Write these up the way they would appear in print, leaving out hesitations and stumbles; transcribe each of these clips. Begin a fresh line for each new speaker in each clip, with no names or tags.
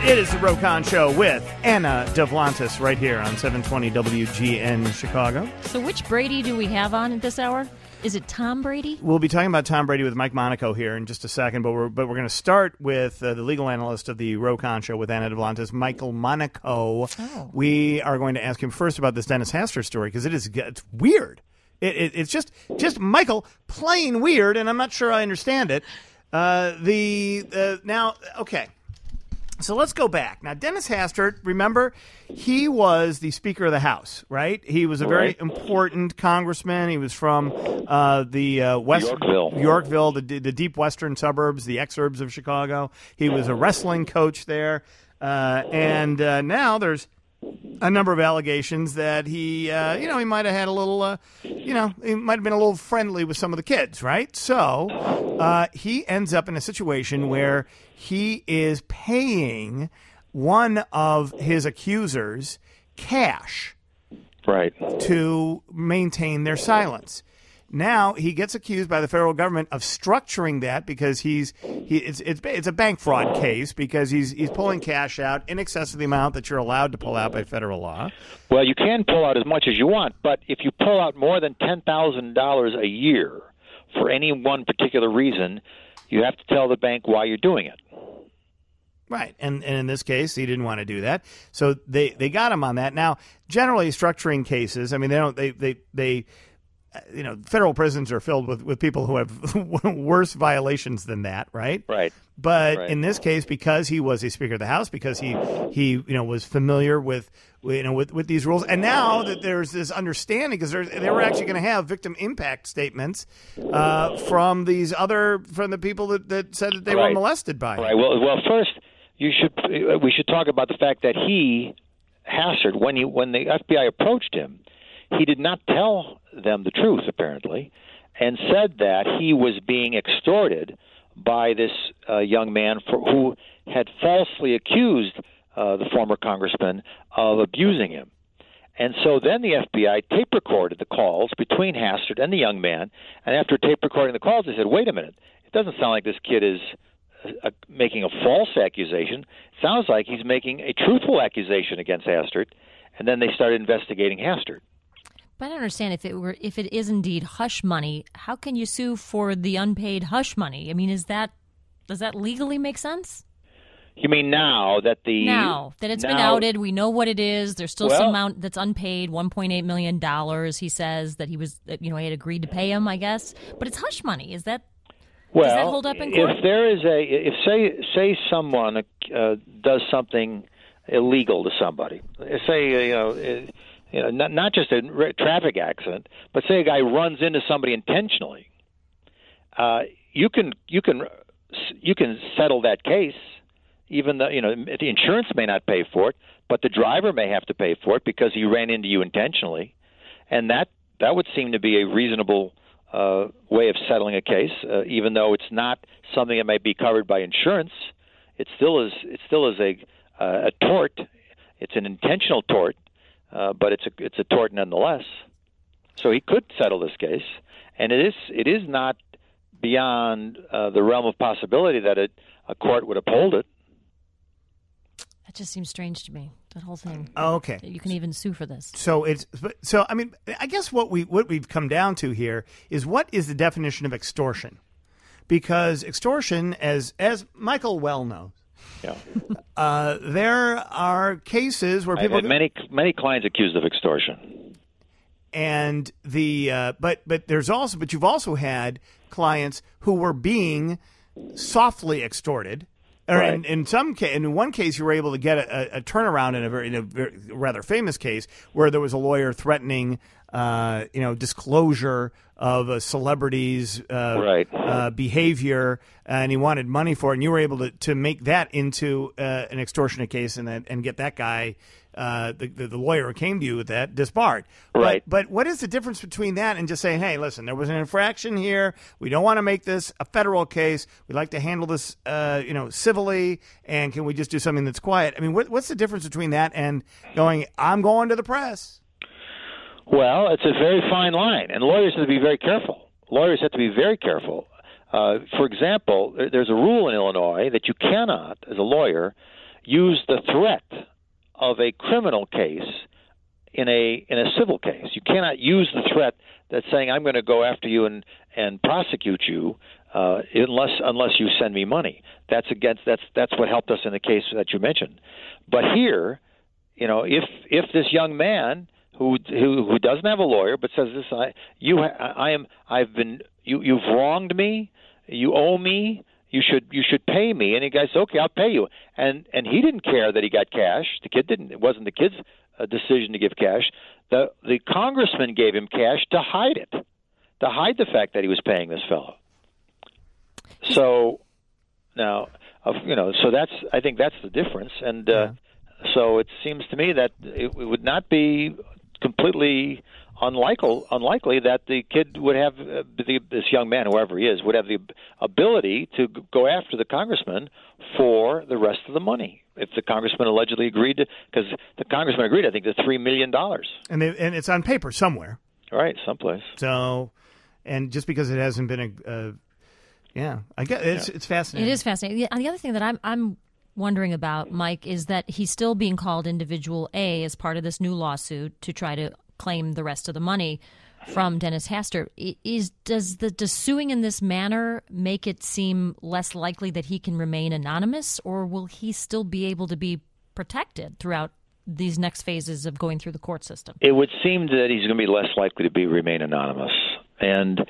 It is the Rokon Show with Anna Devlantis right here on 720 WGN Chicago.
So which Brady do we have on at this hour? Is it Tom Brady?
We'll be talking about Tom Brady with Mike Monaco here in just a second, but we're going to start with the legal analyst of the Rokon Show with Anna Devlantis, Michael Monaco.
Oh.
We are going to ask him first about this Dennis Hastert story because it's weird. It's just Michael plain weird, and I'm not sure I understand it. Now, okay. So let's go back. Now, Dennis Hastert, remember, he was the Speaker of the House, right? He was a very important congressman. He was from Yorkville, the deep western suburbs, the exurbs of Chicago. He was a wrestling coach there. And now there's a number of allegations that he might have had a little, he might have been a little friendly with some of the kids, right? So he ends up in a situation where he is paying one of his accusers cash,
right,
to maintain their silence. Now he gets accused by the federal government of structuring that because it's a bank fraud case because he's pulling cash out in excess of the amount that you're allowed to pull out by federal law.
Well, you can pull out as much as you want, but if you pull out more than $10,000 a year for any one particular reason, you have to tell the bank why you're doing it.
Right, and in this case, he didn't want to do that, so they got him on that. Now, generally, structuring cases, I mean, federal prisons are filled with people who have worse violations than that, right?
Right.
But in this case, because he was a Speaker of the House, because he was familiar with these rules, and now that there's this understanding, because they were actually going to have victim impact statements from the people that said that they were molested by him.
Right. Well, first we should talk about the fact that Hastert, when the FBI approached him, he did not tell them the truth, apparently, and said that he was being extorted by this young man who had falsely accused the former congressman of abusing him. And so then the FBI tape recorded the calls between Hastert and the young man, and after tape recording the calls, they said, wait a minute, it doesn't sound like this kid is making a false accusation. It sounds like he's making a truthful accusation against Hastert, and then they started investigating Hastert.
But I don't understand if it is indeed hush money, how can you sue for the unpaid hush money? I mean, does that legally make sense?
You mean now that
it's been outed, we know what it is. There's still some amount that's unpaid, $1.8 million. He says that he had agreed to pay him, I guess. But it's hush money. Does that hold up in court?
If there is say someone does something illegal to somebody, say not just a traffic accident, but say a guy runs into somebody intentionally, you can settle that case, even though the insurance may not pay for it, but the driver may have to pay for it because he ran into you intentionally, and that would seem to be a reasonable way of settling a case, even though it's not something that might be covered by insurance. It still is a tort. It's an intentional tort. But it's a tort nonetheless. So he could settle this case, and it is not beyond the realm of possibility that a court would uphold it.
That just seems strange to me. That whole thing.
Oh, okay.
That you can even sue for this.
So I mean, I guess what we've come down to here is what is the definition of extortion? Because extortion, as Michael well knows.
Yeah.
There are cases where people
I've had many clients accused of extortion,
and but you've also had clients who were being softly extorted, or
right.
in one case you were able to get a turnaround in a very rather famous case where there was a lawyer threatening disclosure of a celebrity's behavior, and he wanted money for it, and you were able to make that into an extortionate case and get that guy, the lawyer who came to you with that, disbarred.
Right.
But what is the difference between that and just saying, hey, listen, there was an infraction here. We don't want to make this a federal case. We'd like to handle this, civilly, and can we just do something that's quiet? I mean, what's the difference between that and going, I'm going to the press?
Well, it's a very fine line, and lawyers have to be very careful. For example, there's a rule in Illinois that you cannot, as a lawyer, use the threat of a criminal case in a civil case. You cannot use the threat that's saying I'm going to go after you and prosecute you unless you send me money. That's what helped us in the case that you mentioned. But here, if this young man who doesn't have a lawyer but says this, you've wronged me, you owe me, you should pay me, and the guy said, okay, I'll pay you, and he didn't care that he got cash. The kid didn't. It wasn't the kid's decision to give cash. The congressman gave him cash to hide it, to hide the fact that he was paying this fellow. So now, I think that's the difference, and so it seems to me that it would not be completely unlikely that the kid would have this young man, whoever he is, would have the ability to go after the congressman for the rest of the money if the congressman allegedly agreed to, because the congressman agreed, I think, to $3 million.
And it's on paper somewhere.
Right, someplace.
So, and just because it hasn't been I guess it's fascinating.
It is fascinating. The other thing that I'm wondering about, Mike, is that he's still being called Individual A as part of this new lawsuit to try to claim the rest of the money from Dennis Hastert. Does suing in this manner make it seem less likely that he can remain anonymous, or will he still be able to be protected throughout these next phases of going through the court system?
It would seem that he's going to be less likely to remain anonymous, and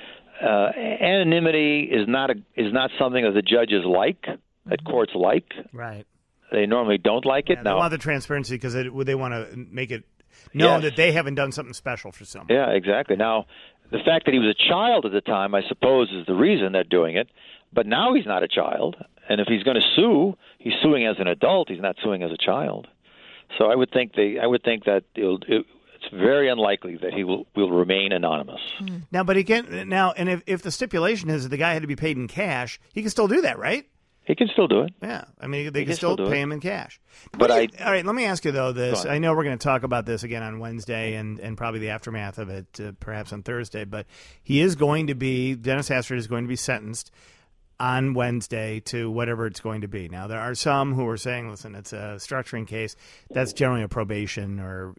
anonymity is not something that the judges like, that courts like.
Right.
They normally don't like it.
They want the transparency because they want to make it known that they haven't done something special for someone.
Yeah, exactly. Now, the fact that he was a child at the time, I suppose, is the reason they're doing it. But now he's not a child, and if he's going to sue, he's suing as an adult. He's not suing as a child. So I would think that it's very unlikely that he will remain anonymous.
Now, but again, and if the stipulation is that the guy had to be paid in cash, he can still do that, right?
He can still do it.
Yeah, I mean, they can still pay him in cash.
But
all right, let me ask you, though, this. I know we're going to talk about this again on Wednesday and probably the aftermath of it perhaps on Thursday, but Dennis Hastert is going to be sentenced on Wednesday to whatever it's going to be. Now, there are some who are saying, listen, it's a structuring case. That's generally a probation or,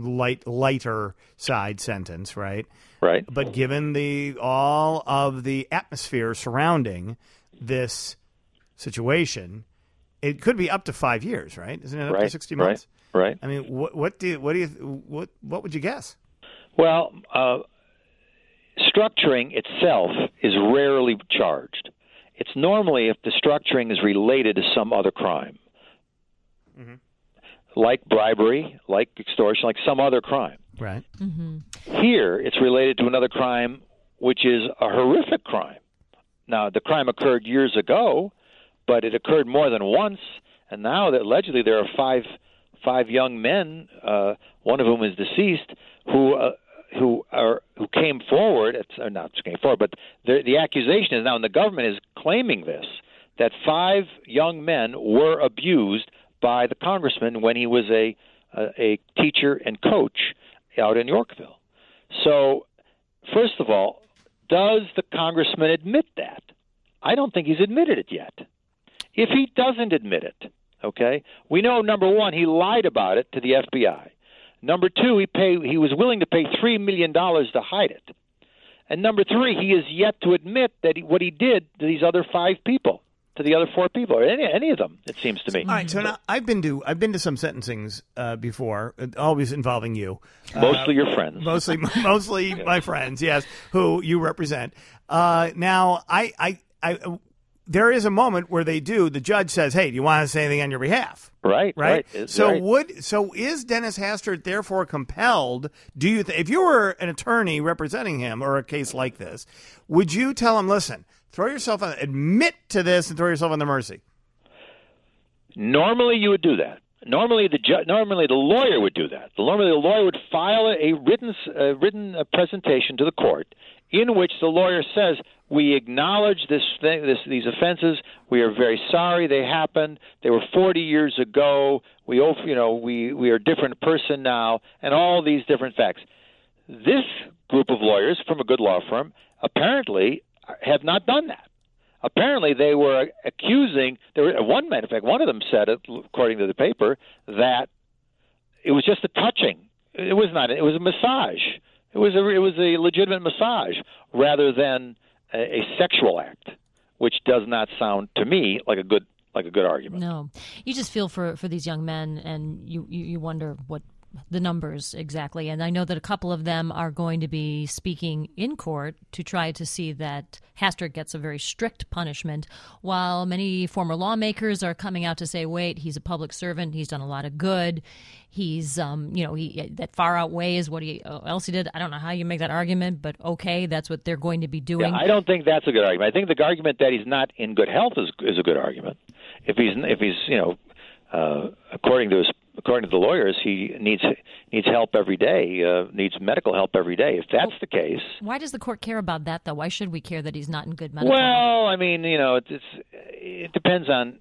lighter side sentence, right?
Right.
But given all of the atmosphere surrounding this situation, it could be up to 5 years, right? Isn't it up to 60 months?
Right.
I mean, what would you guess?
Well, structuring itself is rarely charged. It's normally if the structuring is related to some other crime, like bribery, like extortion, like some other crime.
Right.
Mm-hmm.
Here, it's related to another crime, which is a horrific crime. Now, the crime occurred years ago, but it occurred more than once, and now that allegedly there are five young men, one of whom is deceased, who came forward. Not came forward, but the accusation is now, and the government is claiming this, that 5 young men were abused by the congressman when he was a teacher and coach out in Yorkville. So, first of all, does the congressman admit that? I don't think he's admitted it yet. If he doesn't admit it, okay, we know, number one, he lied about it to the FBI. Number two, he was willing to pay $3 million to hide it. And number three, he is yet to admit that what he did to these other 5 people, to the other 4 people, or any of them, it seems to me.
All right, so now I've been to some sentencings before, always involving you.
Mostly your friends.
Mostly my friends, yes, who you represent. Now, there is a moment where the judge says, hey, do you want to say anything on your behalf?
Right.
So is Dennis Hastert therefore compelled, if you were an attorney representing him or a case like this, would you tell him, listen, admit to this and throw yourself on the mercy?
Normally you would do that. Normally the lawyer would do that. Normally the lawyer would file a written presentation to the court in which the lawyer says, we acknowledge these offenses. We are very sorry they happened. They were 40 years ago. We are a different person now, and all these different facts. This group of lawyers from a good law firm apparently have not done that. apparently they were accusing. There were one man, in fact, one of them said, according to the paper, that it was just a touching. It was not. It was a massage. It was a legitimate massage rather than a sexual act, which does not sound to me like a good argument.
No, you just feel for these young men, and you wonder what the numbers exactly. And I know that a couple of them are going to be speaking in court to try to see that Hastert gets a very strict punishment, while many former lawmakers are coming out to say, wait, he's a public servant. He's done a lot of good. He's, that far outweighs what else he did. I don't know how you make that argument, but okay, that's what they're going to be doing.
Yeah, I don't think that's a good argument. I think the argument that he's not in good health is a good argument. If he's according to the lawyers, he needs help every day, needs medical help every day. If that's the case,
why does the court care about that, though? Why should we care that he's not in good medical health?
Well, I mean, it depends on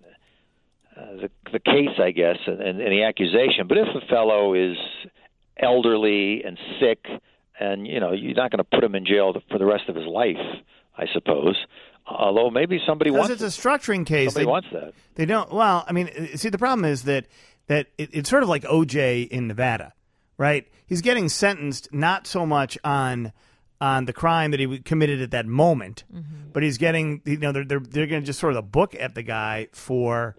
the case, I guess, and the accusation. But if a fellow is elderly and sick, and you're not going to put him in jail for the rest of his life, I suppose. Although maybe somebody wants
it. Because it's a structuring case.
Somebody wants that.
They don't. Well, I mean, see, the problem is that it's sort of like O.J. in Nevada, right? He's getting sentenced not so much on the crime that he committed at that moment, but he's getting, they're going to just sort of book at the guy for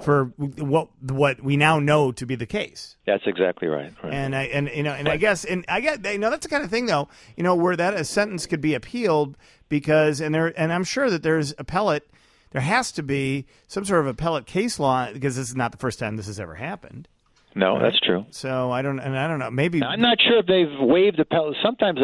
what we now know to be the case.
That's exactly right.
And I guess that's the kind of thing, though, where that a sentence could be appealed because and I'm sure that there's appellate. There has to be some sort of appellate case law because this is not the first time this has ever happened.
No, right? That's true.
So I don't know. Maybe
I'm not sure if they've waived appellate. Sometimes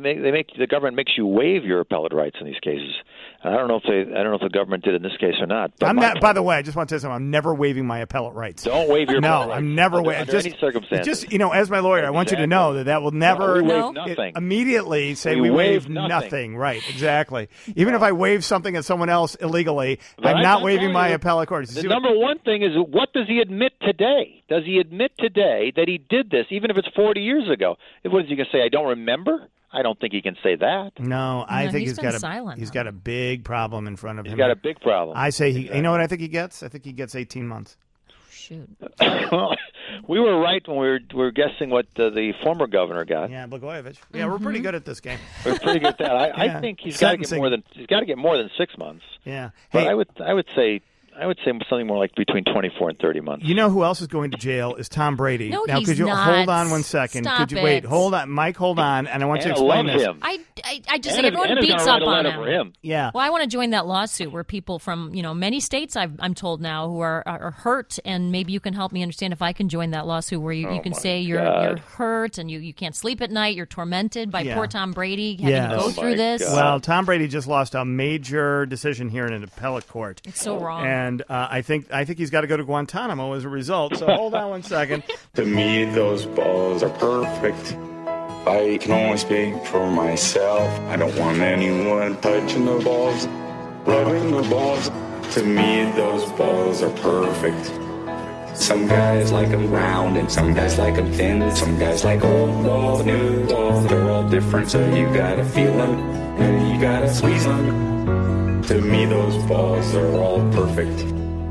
the government makes you waive your appellate rights in these cases. I don't know if the government did in this case or not. But
I'm not. By the way, I just want to say something. I'm never waiving my appellate rights.
Don't waive your appellate rights.
No, I'm never waiving.
Under any circumstances.
Just as my lawyer, I want you to know that will never
nothing.
Immediately say we waive nothing. Right? Exactly. Even if I waive something at someone else illegally, I'm not waiving my appellate courts.
The number one thing is, what does he admit today? Does he admit today that he did this, even if it's 40 years ago? What is he going to say? I don't remember. I don't think he can say that.
No, I think he's got a big problem in front of him.
He's got a big problem.
I say you know what I think he gets? I think he gets 18 months.
Shoot.
Well, we were right when we were guessing what the former governor got.
Yeah, Blagojevich. Yeah, we're pretty good at this game.
We're pretty good at that. I think he's got to get more than 6 months.
Yeah.
But I would say something more like between 24 and 30 months.
You know who else is going to jail is Tom Brady.
No,
now,
he's
could you
not.
hold on one second?
Stop
wait? Hold on, Mike. Hold on, and I want to explain this.
Him.
I just think everyone beats up on him.
Yeah.
Well, I want to join that lawsuit where people from many states I'm told now who are hurt, and maybe you can help me understand if I can join that lawsuit where you can say you're hurt and you can't sleep at night, you're tormented by poor Tom Brady having to go through this.
God.
Well, Tom Brady just lost a major decision here in an appellate court.
It's so wrong.
And I think he's got to go to Guantanamo as a result. So hold on one second.
To me, those balls are perfect. I can only speak for myself. I don't want anyone touching the balls, rubbing the balls. To me, those balls are perfect. Some guys like them round and some guys like them thin. Some guys like old balls, new balls. They're all different, so you gotta feel them and you gotta squeeze them. To me, those balls are all perfect.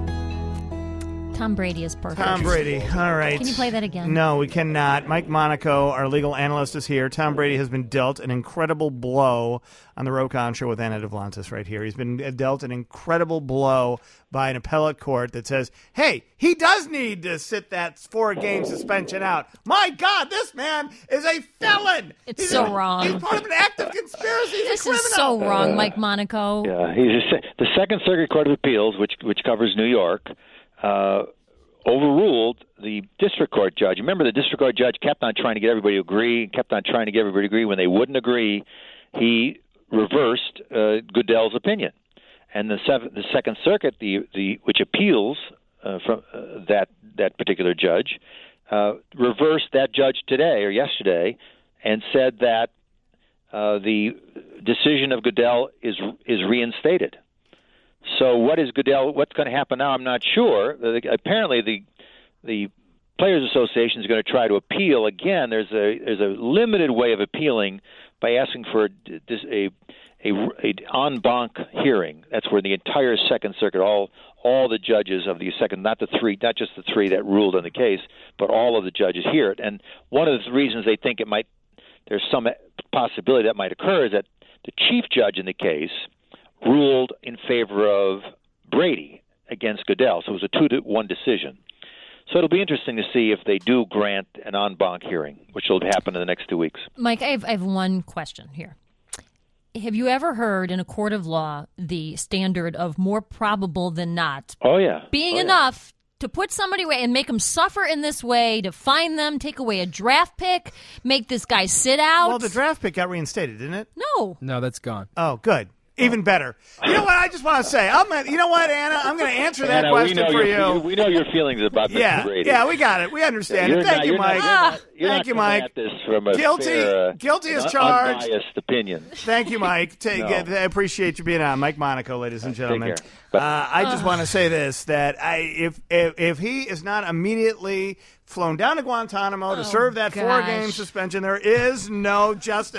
Tom Brady is perfect.
Tom Brady. All right.
Can you play that again?
No, we cannot. Mike Monaco, our legal analyst, is here. Tom Brady has been dealt an incredible blow on the Rokon Show with Anna Duvlantis right here. He's been dealt an incredible blow by an appellate court that says, hey, he does need to sit that 4-game suspension out. My God, this man is a felon.
It's so wrong.
He's part of an active conspiracy.
This is so wrong, Mike Monaco.
Yeah, the Second Circuit Court of Appeals, which covers New York, overruled the district court judge. Remember, the district court judge kept on trying to get everybody to agree. When they wouldn't agree, he reversed Goodell's opinion. And the Second Circuit, which appeals from that particular judge, reversed that judge today or yesterday and said that the decision of Goodell is reinstated. So what's going to happen now? I'm not sure. Apparently, the Players Association is going to try to appeal again. There's a limited way of appealing by asking for a en banc hearing. That's where the entire Second Circuit, all the judges of the second, not just the three that ruled on the case, but all of the judges hear it. And one of the reasons they think there's some possibility that might occur is that the chief judge in the case ruled in favor of Brady against Goodell. So it was a 2-1 decision. So it'll be interesting to see if they do grant an en banc hearing, which will happen in the next 2 weeks.
Mike, I have one question here. Have you ever heard in a court of law the standard of more probable than not being enough to put somebody away and make them suffer in this way, to fine them, take away a draft pick, make this guy sit out?
Well, the draft pick got reinstated, didn't it?
No,
that's gone.
Oh, good. Even better. You know what? I just want to say, you know what, Anna? I'm going to answer that question for you.
We know your feelings about Mr. Brady.
Yeah, we got it. We understand it. Thank you, Mike. Thank you, Mike.
At this from a
guilty as charged.
Unbiased opinion.
Thank you, Mike. I appreciate you being on. Mike Monaco, ladies and gentlemen. I just want to say this, that if he is not immediately flown down to Guantanamo to serve that 4-game suspension, there is no justice.